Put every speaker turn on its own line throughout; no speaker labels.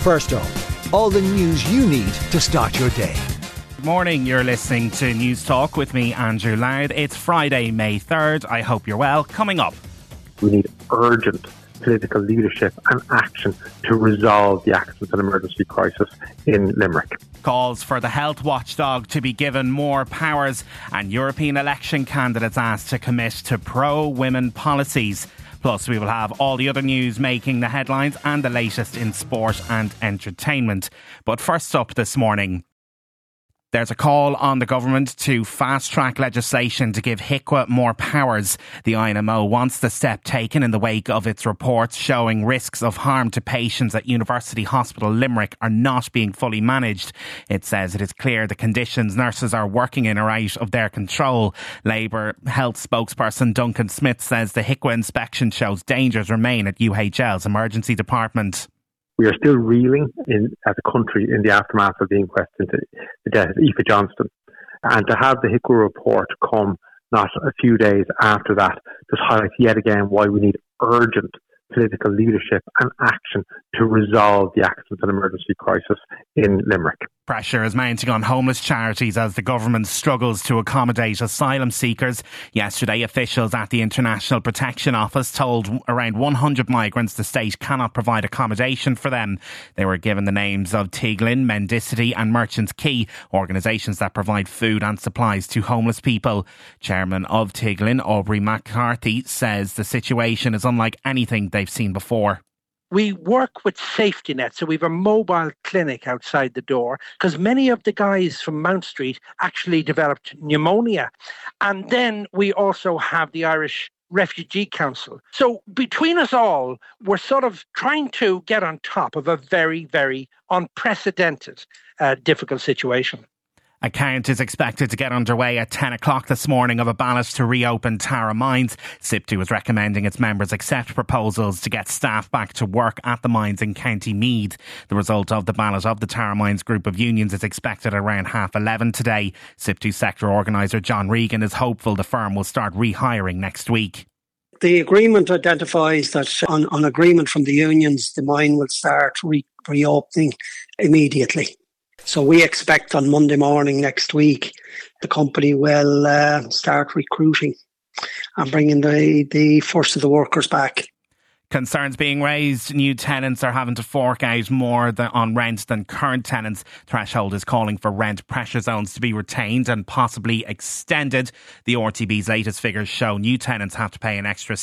First up, all the news you need to start your day.
Good morning, you're listening to News Talk with me, Andrew Laird. It's Friday, May 3rd. I hope you're well. Coming up,
we need urgent political leadership and action to resolve the accident and emergency crisis in Limerick.
Calls for the health watchdog to be given more powers, and European election candidates asked to commit to pro-women policies. Plus, we will have all the other news making the headlines and the latest in sport and entertainment. But first up this morning, there's a call on the government to fast-track legislation to give HIQA more powers. The INMO wants the step taken in the wake of its reports showing risks of harm to patients at University Hospital Limerick are not being fully managed. It says it is clear the conditions nurses are working in are out of their control. Labour health spokesperson Duncan Smith says the HIQA inspection shows dangers remain at UHL's emergency department.
We are still reeling as a country in the aftermath of the inquest into the death of Aoife Johnston. And to have the HIQA report come not a few days after that just highlights yet again why we need urgent political leadership and action to resolve the accident and emergency crisis in Limerick.
Pressure is mounting on homeless charities as the government struggles to accommodate asylum seekers. Yesterday, officials at the International Protection Office told around 100 migrants the state cannot provide accommodation for them. They were given the names of Tiglin, Mendicity and Merchants Quay, organisations that provide food and supplies to homeless people. Chairman of Tiglin, Aubrey McCarthy, says the situation is unlike anything they've seen before.
We work with safety nets, so we have a mobile clinic outside the door because many of the guys from Mount Street actually developed pneumonia. And then we also have the Irish Refugee Council. So between us all, we're sort of trying to get on top of a very, very unprecedented, difficult situation.
A count is expected to get underway at 10 o'clock this morning of a ballot to reopen Tara Mines. SIPTU is recommending its members accept proposals to get staff back to work at the mines in County Meath. The result of the ballot of the Tara Mines group of unions is expected around 11:30 today. SIPTU sector organiser John Regan is hopeful the firm will start rehiring next week.
The agreement identifies that on agreement from the unions, the mine will start reopening immediately. So we expect on Monday morning next week, the company will start recruiting and bringing the first of the workers back.
Concerns being raised. New tenants are having to fork out more on rent than current tenants. Threshold is calling for rent pressure zones to be retained and possibly extended. The RTB's latest figures show new tenants have to pay an extra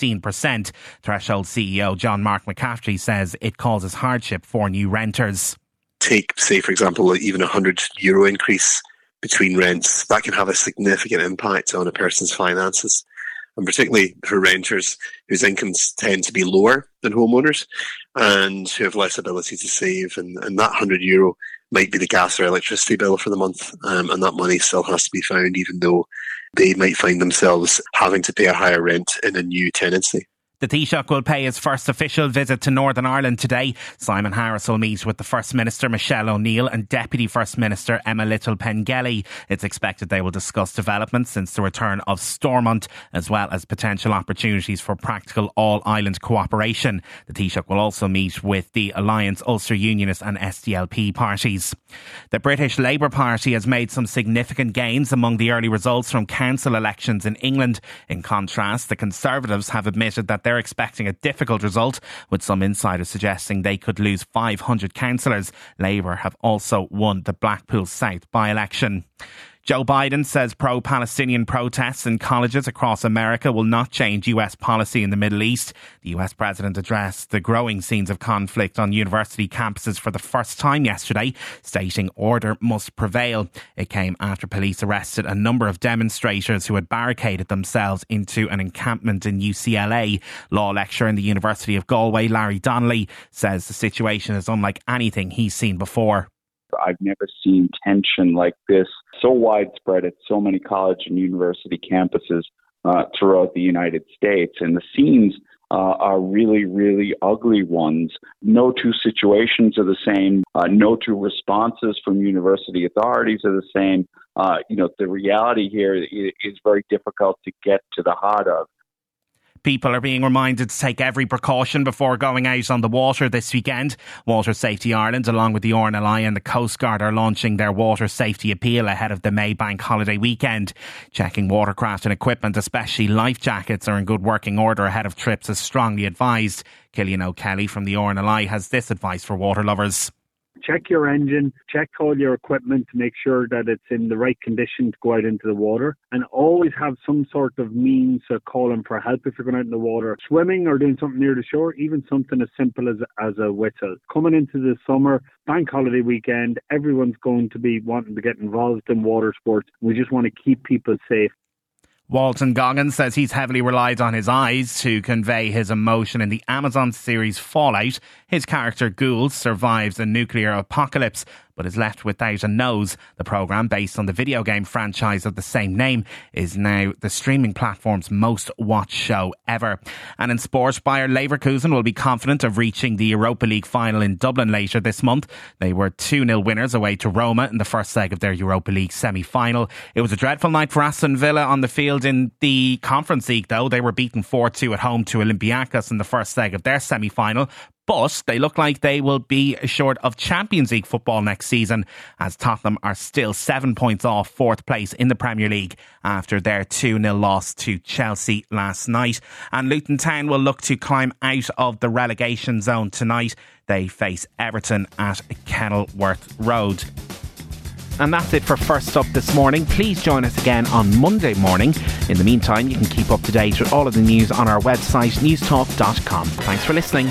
16%. Threshold CEO John Mark McCaffrey says it causes hardship for new renters.
Take, say, for example, even €100 increase between rents, that can have a significant impact on a person's finances. And particularly for renters whose incomes tend to be lower than homeowners and who have less ability to save. And that €100 might be the gas or electricity bill for the month. And that money still has to be found, even though they might find themselves having to pay a higher rent in a new tenancy.
The Taoiseach will pay his first official visit to Northern Ireland today. Simon Harris will meet with the First Minister Michelle O'Neill and Deputy First Minister Emma Little-Pengelly. It's expected they will discuss developments since the return of Stormont, as well as potential opportunities for practical all-island cooperation. The Taoiseach will also meet with the Alliance, Ulster Unionist and SDLP parties. The British Labour Party has made some significant gains among the early results from council elections in England. In contrast, the Conservatives have admitted that they're expecting a difficult result, with some insiders suggesting they could lose 500 councillors. Labour have also won the Blackpool South by-election. Joe Biden says pro-Palestinian protests in colleges across America will not change US policy in the Middle East. The US president addressed the growing scenes of conflict on university campuses for the first time yesterday, stating order must prevail. It came after police arrested a number of demonstrators who had barricaded themselves into an encampment in UCLA. Law lecturer in the University of Galway, Larry Donnelly, says the situation is unlike anything he's seen before.
I've never seen tension like this so widespread at so many college and university campuses throughout the United States. And the scenes are really, really ugly ones. No two situations are the same. No two responses from university authorities are the same. The reality here is very difficult to get to the heart of.
People are being reminded to take every precaution before going out on the water this weekend. Water Safety Ireland, along with the RNLI and the Coast Guard, are launching their water safety appeal ahead of the May Bank holiday weekend. Checking watercraft and equipment, especially life jackets, are in good working order ahead of trips is strongly advised. Killian O'Kelly from the RNLI has this advice for water lovers.
Check your engine, check all your equipment to make sure that it's in the right condition to go out into the water, and always have some sort of means of calling for help if you're going out in the water. Swimming or doing something near the shore, even something as simple as a whistle. Coming into the summer, bank holiday weekend, everyone's going to be wanting to get involved in water sports. We just want to keep people safe.
Walton Goggins says he's heavily relied on his eyes to convey his emotion in the Amazon series Fallout. His character Gould survives a nuclear apocalypse but is left without a nose. The programme, based on the video game franchise of the same name, is now the streaming platform's most watched show ever. And in sport, Bayer Leverkusen will be confident of reaching the Europa League final in Dublin later this month. They were 2-0 winners away to Roma in the first leg of their Europa League semi-final. It was a dreadful night for Aston Villa on the field in the Conference League, though. They were beaten 4-2 at home to Olympiacos in the first leg of their semi-final. But they look like they will be assured of Champions League football next season, as Tottenham are still 7 points off fourth place in the Premier League after their 2-0 loss to Chelsea last night. And Luton Town will look to climb out of the relegation zone tonight. They face Everton at Kenilworth Road. And that's it for First Up this morning. Please join us again on Monday morning. In the meantime, you can keep up to date with all of the news on our website, newstalk.com. Thanks for listening.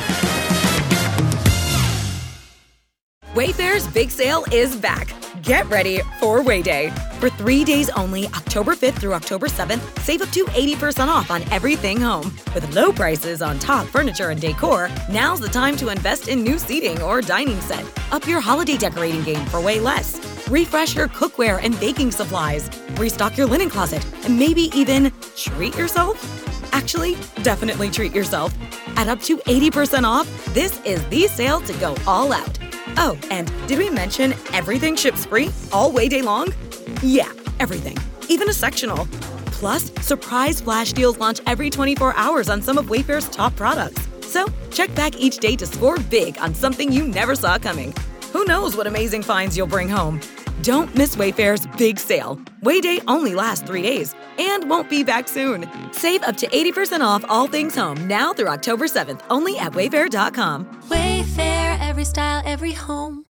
Wayfair's big sale is back. Get ready for Way Day. For 3 days only, October 5th through October 7th, save up to 80% off on everything home. With low prices on top furniture and decor, now's the time to invest in new seating or dining set. Up your holiday decorating game for way less. Refresh your cookware and baking supplies. Restock your linen closet and maybe even treat yourself. Actually, definitely treat yourself. At up to 80% off, this is the sale to go all out. Oh, and did we mention everything ships free all Way Day long? Yeah, everything, even a sectional. Plus, surprise flash deals launch every 24 hours on some of Wayfair's top products. So, check back each day to score big on something you never saw coming. Who knows what amazing finds you'll bring home? Don't miss Wayfair's big sale. Way Day only lasts 3 days and won't be back soon. Save up to 80% off all things home now through October 7th, only at Wayfair.com.
Wayfair, every style, every home.